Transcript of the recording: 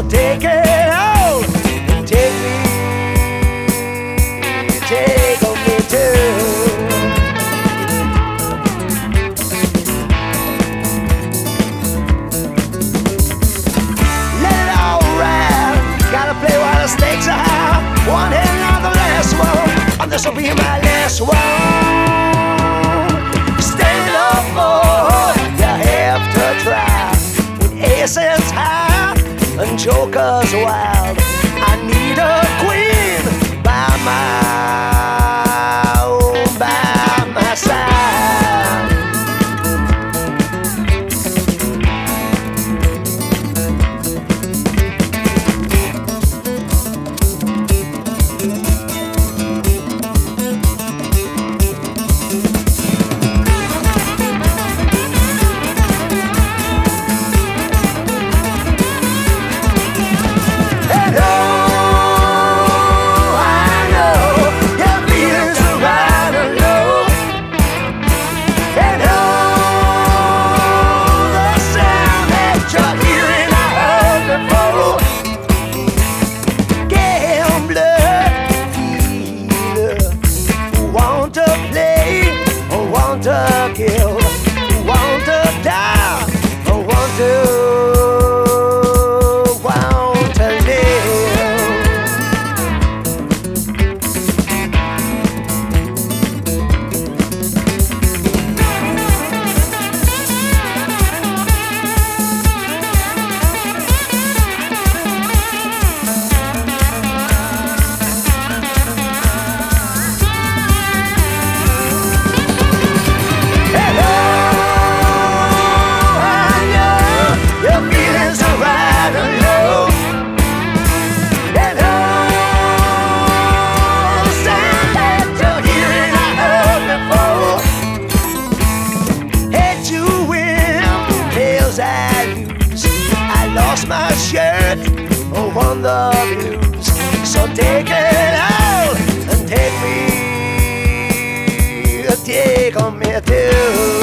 So take it out and take me too. Let it all ride, gotta play while the stakes are high. One hand on the last one, and this will be my last one. Stand up, boy, you have to try. With aces high and jokers wild, I need a queen by my side. To kill, want to die, want to live. I lost my shirt, won the blues. So take it out and take me too.